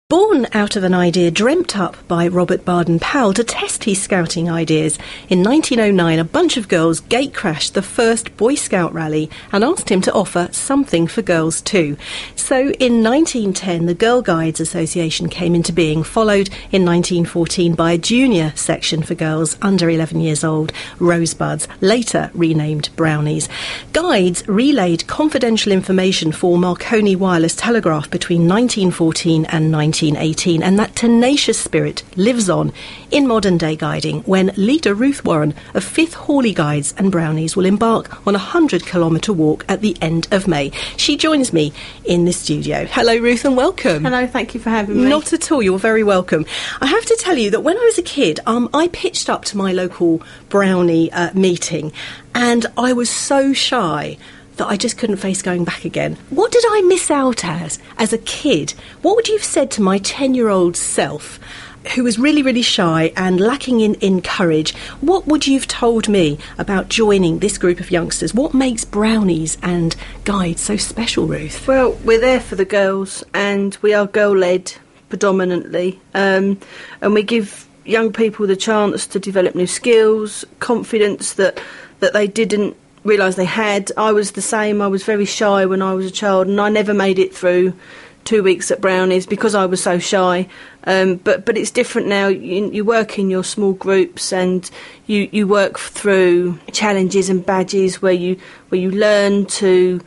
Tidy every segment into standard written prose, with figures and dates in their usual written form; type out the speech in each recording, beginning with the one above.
Born out of an idea dreamt up by Robert Baden-Powell to test his scouting ideas, in 1909 a bunch of girls gatecrashed the first Boy Scout rally and asked him to offer something for girls too. So in 1910 the Girl Guides Association came into being, followed in 1914 by a junior section for girls under 11 years old, Rosebuds, later renamed Brownies. Guides relayed confidential information for Marconi wireless telegraph between 1914 and 1918, and that tenacious spirit lives on in modern-day guiding when leader Ruth Warren of 5th Hawley Guides and Brownies will embark on a 100-kilometre walk at the end of May. She joins me in the studio. Hello, Ruth, and welcome. Hello, thank you for having me. Not at all, you're very welcome. I have to tell you that when I was a kid, I pitched up to my local Brownie meeting, and I was so shy that I just couldn't face going back again. What did I miss out as a kid? What would you have said to my 10-year-old self, who was really, really shy and lacking in courage? What would you have told me about joining this group of youngsters? What makes Brownies and Guides so special, Ruth? Well, we're there for the girls, and we are girl-led predominantly, and we give young people the chance to develop new skills, confidence that they didn't realise they had. I was the same. I was very shy when I was a child, and I never made it through 2 weeks at Brownies because I was so shy. But it's different now. You work in your small groups, and you work through challenges and badges where you learn to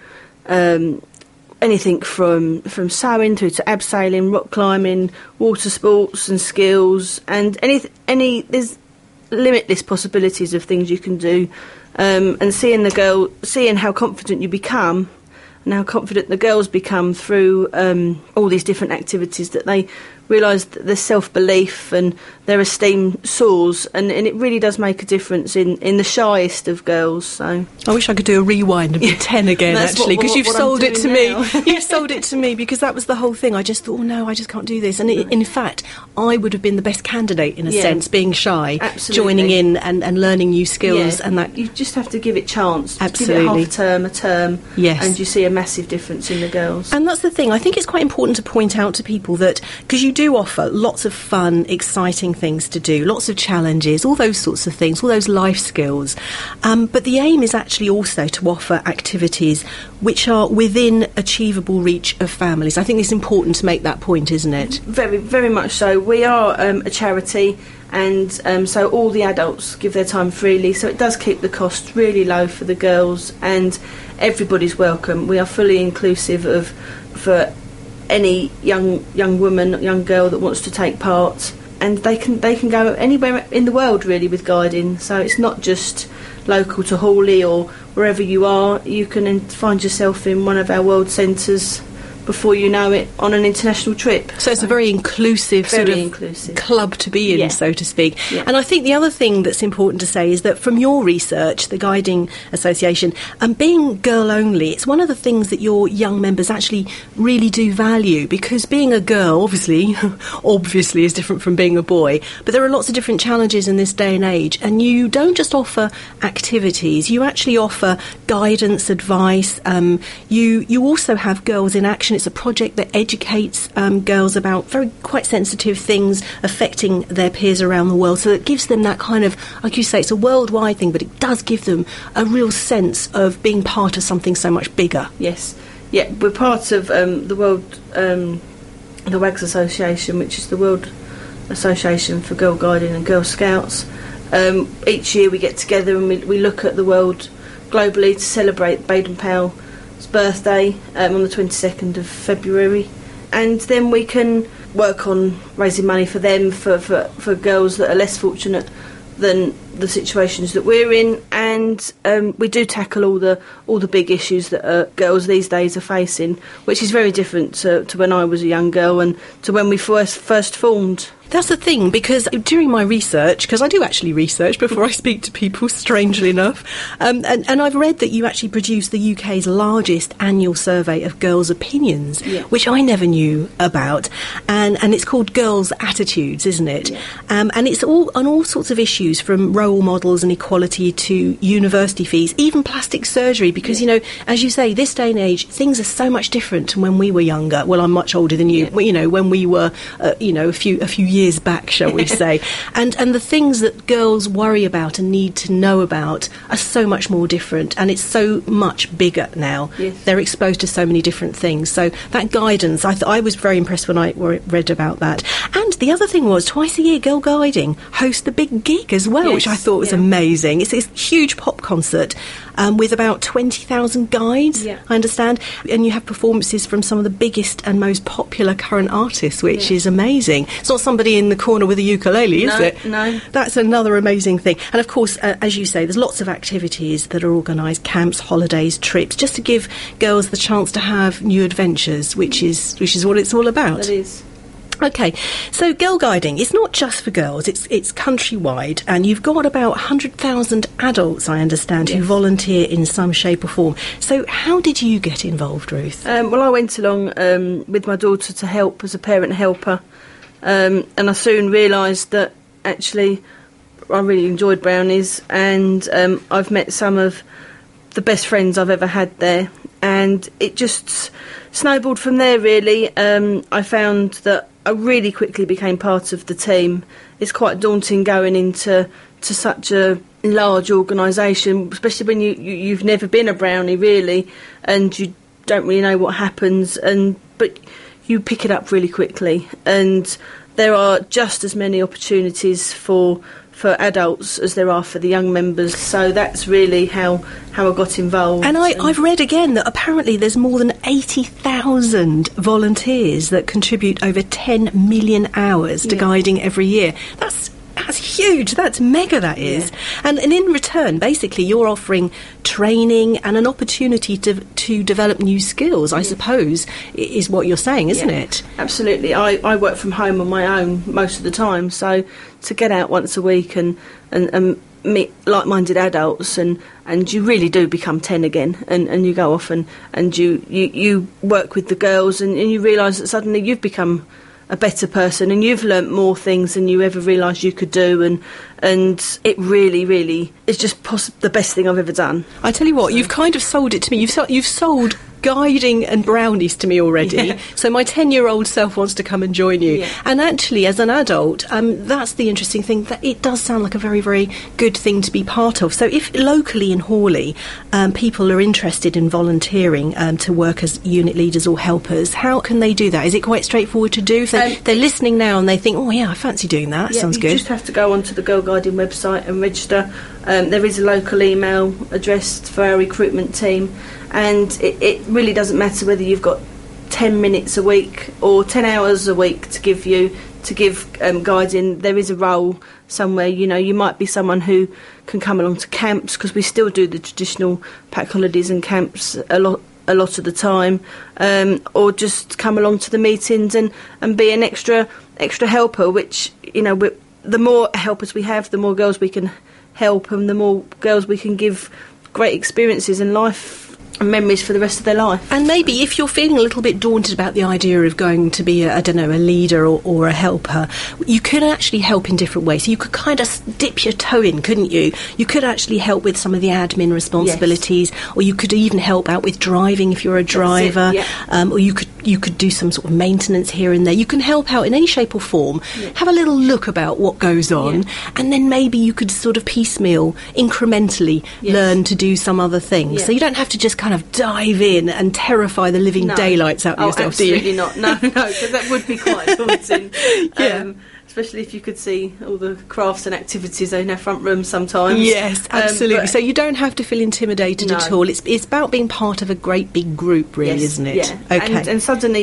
anything from sewing through to abseiling, rock climbing, water sports and skills, and there's limitless possibilities of things you can do. And seeing how confident you become and how confident the girls become through all these different activities, that they realise that their self-belief and their esteem soars, and it really does make a difference in the shyest of girls. So I wish I could do a rewind and be 10 again, actually, because you've sold it to me. You've sold it to me, because that was the whole thing. I just thought, oh no, I just can't do this. And in fact, I would have been the best candidate in a sense, being shy, joining in and learning new skills. And that you just have to give it a chance. Absolutely. Give it half a term, yes, and you see a massive difference in the girls. And that's the thing. I think it's quite important to point out to people that, because you do offer lots of fun, exciting things to do, lots of challenges, all those sorts of things, all those life skills. But the aim is actually also to offer activities which are within achievable reach of families. I think it's important to make that point, isn't it? Very, very much so. We are a charity, and so all the adults give their time freely, so it does keep the cost really low for the girls, and everybody's welcome. We are fully inclusive for any young woman, young girl that wants to take part, and they can go anywhere in the world really with guiding. So it's not just local to Hawley or wherever you are. You can find yourself in one of our world centres before you know it, on an international trip. So it's a very inclusive club to be in, so to speak. Yeah. And I think the other thing that's important to say is that from your research, the Guiding Association, and being girl only, it's one of the things that your young members actually really do value, because being a girl, obviously is different from being a boy, but there are lots of different challenges in this day and age, and you don't just offer activities, you actually offer guidance, advice. You also have Girls in Action. It's a project that educates girls about quite sensitive things affecting their peers around the world. So it gives them that kind of, like you say, it's a worldwide thing, but it does give them a real sense of being part of something so much bigger. Yes. Yeah, we're part of the WAGS Association, which is the World Association for Girl Guiding and Girl Scouts. Each year we get together and we look at the world globally to celebrate Baden-Powell's birthday on the 22nd of February, and then we can work on raising money for them, for girls that are less fortunate than the situations that we're in, and we do tackle all the big issues that girls these days are facing, which is very different to when I was a young girl and to when we first formed. That's the thing, because during my research, because I do actually research before I speak to people, strangely enough, and I've read that you actually produce the UK's largest annual survey of girls' opinions, which I never knew about, and it's called Girls' Attitudes, isn't it? Yeah. And it's all on all sorts of issues, from role models and equality to university fees, even plastic surgery, because, you know, as you say, this day and age, things are so much different from when we were younger. Well, I'm much older than you, you know, when we were, you know, a few years back, shall we say. And the things that girls worry about and need to know about are so much more different, and it's so much bigger now. Yes. They're exposed to so many different things. So that guidance, I was very impressed when I read about that. And the other thing was, twice a year, Girl Guiding hosts the big gig as well, which I thought was amazing. It's this huge pop concert with about 20,000 guides, I understand, and you have performances from some of the biggest and most popular current artists, which is amazing. It's not somebody in the corner with a ukulele, is it? No. That's another amazing thing. And of course, as you say, there's lots of activities that are organised, camps, holidays, trips, just to give girls the chance to have new adventures, which is what it's all about. It is. Okay, so Girl Guiding, it's not just for girls, it's countrywide, and you've got about 100,000 adults, I understand, who volunteer in some shape or form. So how did you get involved, Ruth? Well, I went along with my daughter to help as a parent helper, and I soon realised that actually I really enjoyed Brownies, and I've met some of the best friends I've ever had there, and it just snowballed from there, really. I found that I really quickly became part of the team. It's quite daunting going into such a large organisation, especially when you've never been a Brownie, really, and you don't really know what happens, but you pick it up really quickly, and there are just as many opportunities for adults as there are for the young members, so that's really how I got involved. And I've read again that apparently there's more than 80,000 volunteers that contribute over 10 million hours to guiding every year. That's huge. That's mega, that is. And in return, basically, you're offering training and an opportunity to develop new skills, I suppose, is what you're saying, isn't it? Absolutely. I work from home on my own most of the time, so to get out once a week and meet like-minded adults, and you really do become 10 again, and you go off and you work with the girls, and you realise that suddenly you've become a better person, and you've learnt more things than you ever realised you could do, and it really, really is just the best thing I've ever done. I tell you what, you've kind of sold it to me. You've sold guiding and Brownies to me already, so my 10-year-old self wants to come and join you. And actually, as an adult, that's the interesting thing, that it does sound like a very, very good thing to be part of. So if locally in Hawley people are interested in volunteering to work as unit leaders or helpers, how can they do that? Is it quite straightforward to do? So they're listening now and they think, oh yeah, I fancy doing that. Sounds good. You just have to go onto the Girl Guiding website and register. There is a local email address for our recruitment team, and it really doesn't matter whether you've got 10 minutes a week or 10 hours a week to give guiding. There is a role somewhere. You know, you might be someone who can come along to camps, because we still do the traditional pack holidays and camps a lot of the time, or just come along to the meetings and be an extra helper, which, you know, the more helpers we have, the more girls we can help, and the more girls we can give great experiences in life and memories for the rest of their life. And maybe if you're feeling a little bit daunted about the idea of going to be a leader or a helper, you could actually help in different ways. So you could kind of dip your toe in, couldn't you? You could actually help with some of the admin responsibilities, or you could even help out with driving if you're a driver, or you could do some sort of maintenance here and there. You can help out in any shape or form, have a little look about what goes on, and then maybe you could sort of piecemeal, incrementally learn to do some other things. So you don't have to just kind of dive in and terrify the living daylights out of yourself, do you? Absolutely not. No, because that would be quite daunting. Especially if you could see all the crafts and activities in our front room sometimes. Yes, absolutely. So you don't have to feel intimidated at all. It's about being part of a great big group, really, isn't it? Yeah. Okay. And suddenly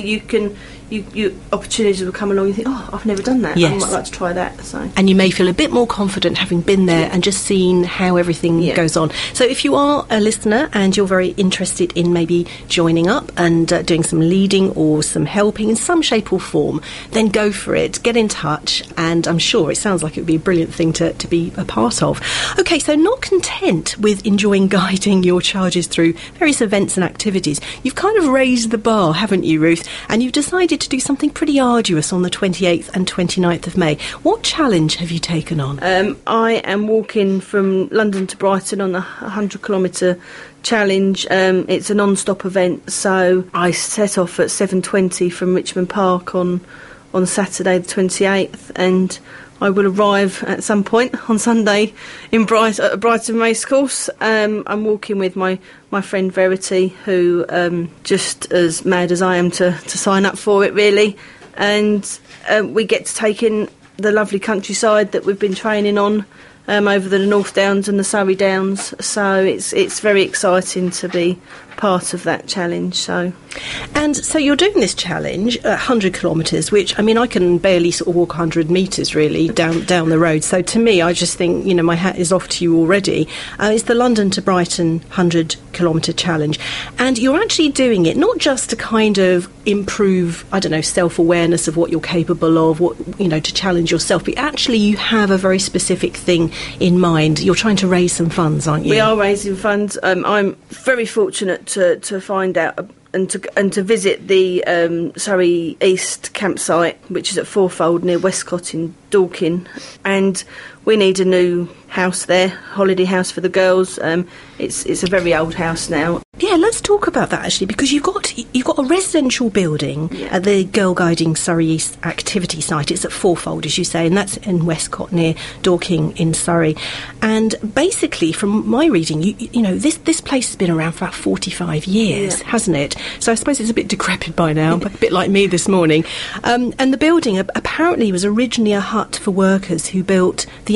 you opportunities will come along. You think, oh, I've never done that. Yes. I might like to try that. So. And you may feel a bit more confident having been there and just seen how everything goes on. So if you are a listener and you're very interested in maybe joining up and doing some leading or some helping in some shape or form, then go for it. Get in touch, and I'm sure it sounds like it would be a brilliant thing to be a part of. OK, so not content with enjoying guiding your charges through various events and activities, you've kind of raised the bar, haven't you, Ruth? And you've decided to do something pretty arduous on the 28th and 29th of May. What challenge have you taken on? I am walking from London to Brighton on the 100-kilometre challenge. It's a non-stop event, so I set off at 7:20 from Richmond Park on Saturday the 28th, and I will arrive at some point on Sunday in Brighton Racecourse. I'm walking with my friend Verity, who just as mad as I am to sign up for it, really. And we get to take in the lovely countryside that we've been training on over the North Downs and the Surrey Downs. So it's very exciting to be part of that challenge. And so you're doing this challenge, 100 kilometres, which, I mean, I can barely sort of walk 100 metres, really, down the road. So to me, I just think, my hat is off to you already. It's the London to Brighton 100-kilometre challenge. And you're actually doing it not just to kind of improve, self-awareness of what you're capable of, to challenge yourself, but actually you have a very specific thing in mind. You're trying to raise some funds, aren't you? We are raising funds. I'm very fortunate to find out and to visit the Surrey East campsite, which is at Fourfold near Westcott in Dorking, and we need a new house there, holiday house for the girls. It's a very old house now. Yeah, let's talk about that actually, because you've got a residential building at the Girl Guiding Surrey East activity site. It's at Fourfold, as you say, and that's in Westcott near Dorking in Surrey. And basically, from my reading, this place has been around for about 45 years, hasn't it? So I suppose it's a bit decrepit by now, a bit like me this morning. And the building apparently was originally a hut for workers who built the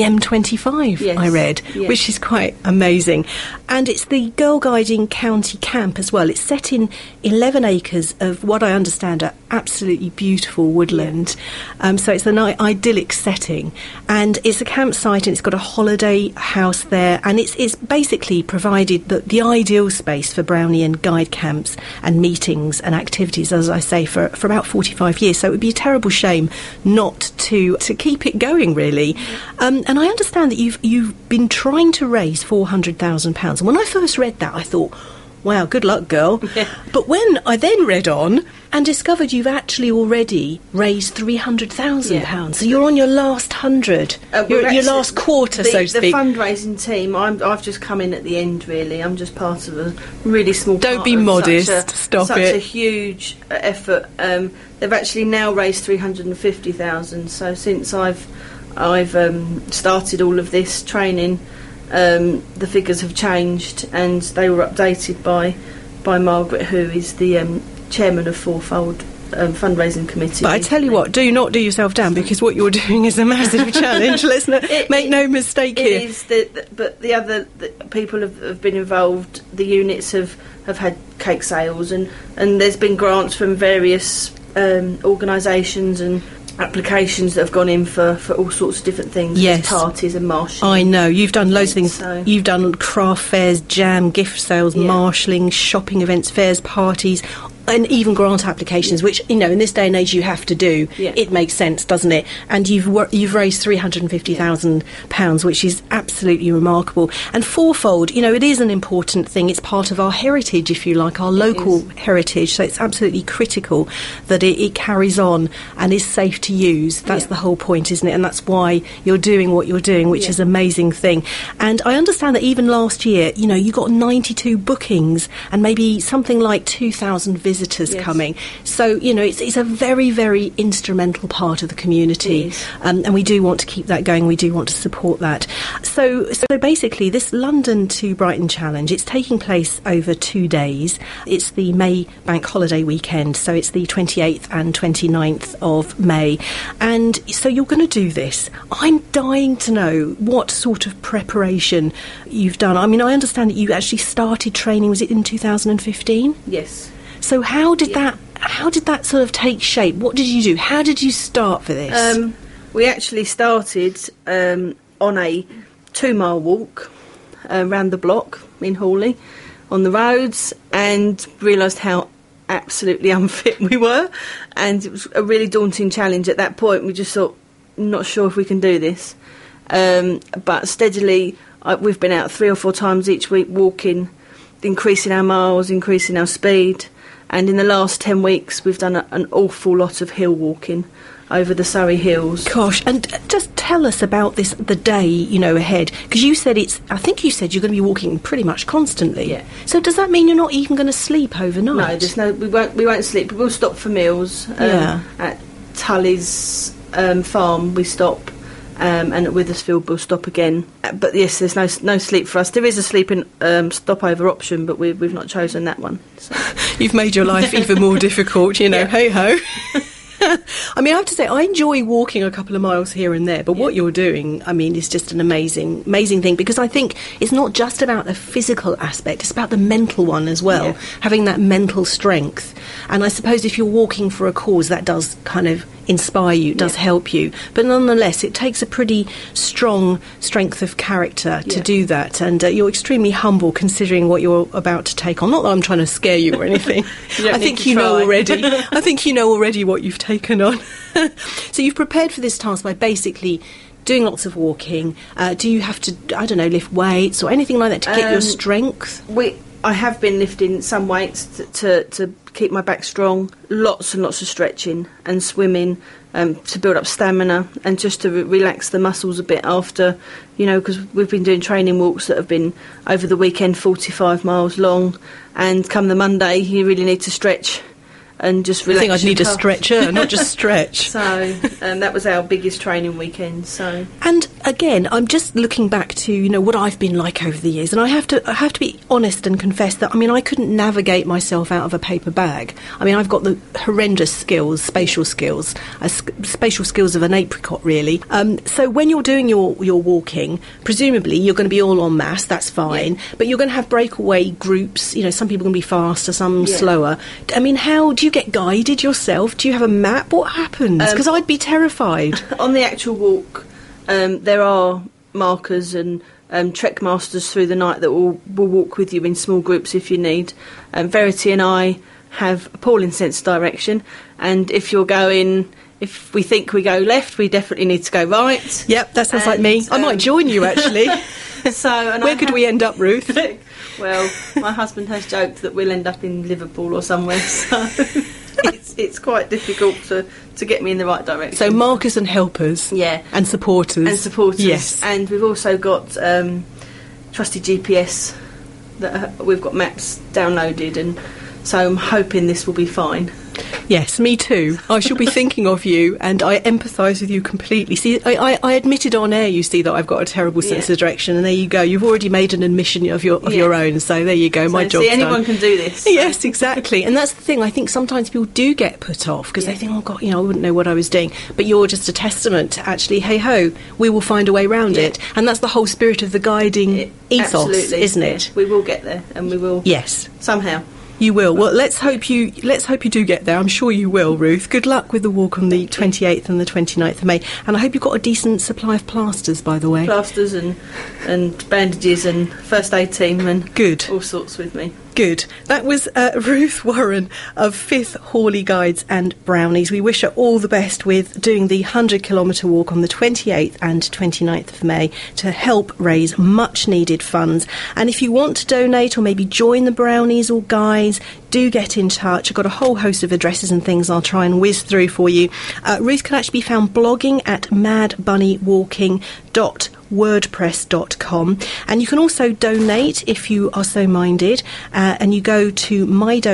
M25, I read, which is quite amazing. And it's the Girl Guiding County Camp as well. It's set in 11 acres of what I understand are absolutely beautiful woodland. So it's an idyllic setting. And it's a campsite, and it's got a holiday house there. And it's basically provided the ideal space for Brownian guide camps and meetings and activities, as I say, for about 45 years. So it would be a terrible shame not to keep it going, really. And I understand that you've been trying to raise £400,000. And when I first read that, I thought, wow, good luck, girl. But when I then read on and discovered you've actually already raised £300,000, so you're on your last 100, your last quarter, so to speak. The fundraising team, I've just come in at the end, really. I'm just part of a really small part. Don't be modest, stop it. Such a huge effort. They've actually now raised £350,000, so since I've started all of this training, the figures have changed, and they were updated by Margaret, who is the chairman of Fourfold fundraising committee. But I tell you what, do not do yourself down, because what you're doing is a massive challenge. Let's make no mistake here. It is, but the other people have been involved. The units have had cake sales, and there's been grants from various organisations and applications that have gone in for all sorts of different things, parties and marshalling. I know, you've done loads of things. So. You've done craft fairs, jam, gift sales, marshalling, shopping events, fairs, parties, and even grant applications, which, in this day and age you have to do. It makes sense, doesn't it? And you've raised £350,000, which is absolutely remarkable. And Fourfold, it is an important thing. It's part of our heritage, if you like, our local heritage. So it's absolutely critical that it carries on and is safe to use. That's the whole point, isn't it? And that's why you're doing what you're doing, which is an amazing thing. And I understand that even last year, you got 92 bookings and maybe something like 2,000 visitors coming. So, it's a very, very instrumental part of the community. And we do want to keep that going. We do want to support that. So basically, this London to Brighton challenge, it's taking place over 2 days. It's the May bank holiday weekend. So it's the 28th and 29th of May. And so you're going to do this. I'm dying to know what sort of preparation you've done. I mean, I understand that you actually started training, was it in 2015? Yes. So how did how did that sort of take shape? What did you do? How did you start for this? We actually started on a 2-mile walk around the block in Hawley on the roads, and realised how absolutely unfit we were, and it was a really daunting challenge at that point. We just thought, not sure if we can do this, but steadily we've been out 3 or 4 times each week walking, increasing our miles, increasing our speed, and in the last 10 weeks we've done an awful lot of hill walking over the Surrey Hills. Gosh, and just tell us about this, the day, ahead, because you said I think you said you're going to be walking pretty much constantly. Yeah. So does that mean you're not even going to sleep overnight? No, we won't sleep. We will stop for meals. At Tully's farm we stop, and at Withersfield we'll stop again. But yes, there's no sleep for us. There is a sleeping stopover option, but we've not chosen that one. So. You've made your life even more difficult, Yeah. Hey ho. I mean, I have to say, I enjoy walking a couple of miles here and there, but what you're doing, I mean, is just an amazing thing, because I think it's not just about the physical aspect, it's about the mental one as well, having that mental strength. And I suppose if you're walking for a cause, that does kind of inspire you, does help you. But nonetheless, it takes a pretty strong strength of character to do that, and you're extremely humble considering what you're about to take on. Not that I'm trying to scare you or anything. I think you know already. I think you know already what you've taken on. So you've prepared for this task by basically doing lots of walking. Do you have to, I don't know, lift weights or anything like that to keep your strength? I have been lifting some weights to keep my back strong, lots and lots of stretching and swimming to build up stamina and just to relax the muscles a bit after, because we've been doing training walks that have been over the weekend 45 miles long, and come the Monday you really need to stretch and just relax. I think I'd need a stretcher, not just stretch. So that was our biggest training weekend. So, and again, I'm just looking back to what I've been like over the years, and I have to be honest and confess that I couldn't navigate myself out of a paper bag. I've got the horrendous spatial skills of an apricot, really. So when you're doing your walking, presumably you're going to be all en masse. That's fine, but you're going to have breakaway groups. Some people are going to be faster, some slower. How do you get guided yourself? Do you have a map? What happens? Because I'd be terrified. On the actual walk, there are markers and trek masters through the night that will walk with you in small groups if you need. Verity and I have a Pauline sense direction, and if we think we go left, we definitely need to go right. Yep, that sounds like me. I might join you, actually. Where could we end up, Ruth? Well, my husband has joked that we'll end up in Liverpool or somewhere, so it's quite difficult to get me in the right direction. So markers and helpers. Yeah. And supporters. Yes. And we've also got trusted GPS that we've got maps downloaded, and so I'm hoping this will be fine. Yes, me too. I shall be thinking of you, and I empathise with you completely. See, I admitted on air, you see, that I've got a terrible sense of direction, and there you go. You've already made an admission of your own, so there you go. My job's done. Anyone can do this. So. Yes, exactly. And that's the thing. I think sometimes people do get put off because they think, oh God, I wouldn't know what I was doing. But you're just a testament to actually, hey ho, we will find a way around it. And that's the whole spirit of the guiding ethos, isn't it? We will get there, and we will. Yes, somehow. You will. Well, let's hope you do get there. I'm sure you will, Ruth. Good luck with the walk on the 28th and the 29th of May. And I hope you've got a decent supply of plasters, by the way. Plasters and bandages and first aid team and good, all sorts with me. Good. That was Ruth Warren of 5th Hawley Guides and Brownies. We wish her all the best with doing the 100-kilometre walk on the 28th and 29th of May to help raise much-needed funds. And if you want to donate or maybe join the Brownies or Guides, do get in touch. I've got a whole host of addresses and things I'll try and whiz through for you. Ruth can actually be found blogging at madbunnywalking.wordpress.com, and you can also donate if you are so minded, and you go to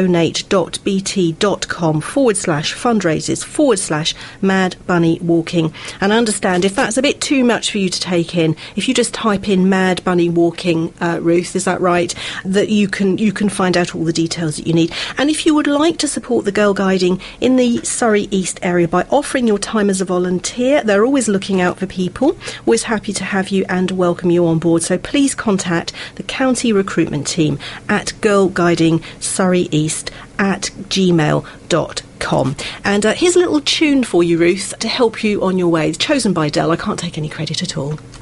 mydonate.bt.com/fundraisers/Mad Bunny Walking. And I understand if that's a bit too much for you to take in, if you just type in Mad Bunny Walking, Ruth, is that right, that you can find out all the details that you need. And if you would like to support the Girl Guiding in the Surrey East area by offering your time as a volunteer, they're always looking out for people, always happy to have you and welcome you on board. So please contact the county recruitment team at Girl Guiding Surrey East @gmail.com. And here's a little tune for you, Ruth, to help you on your way. It's chosen by Del. I can't take any credit at all.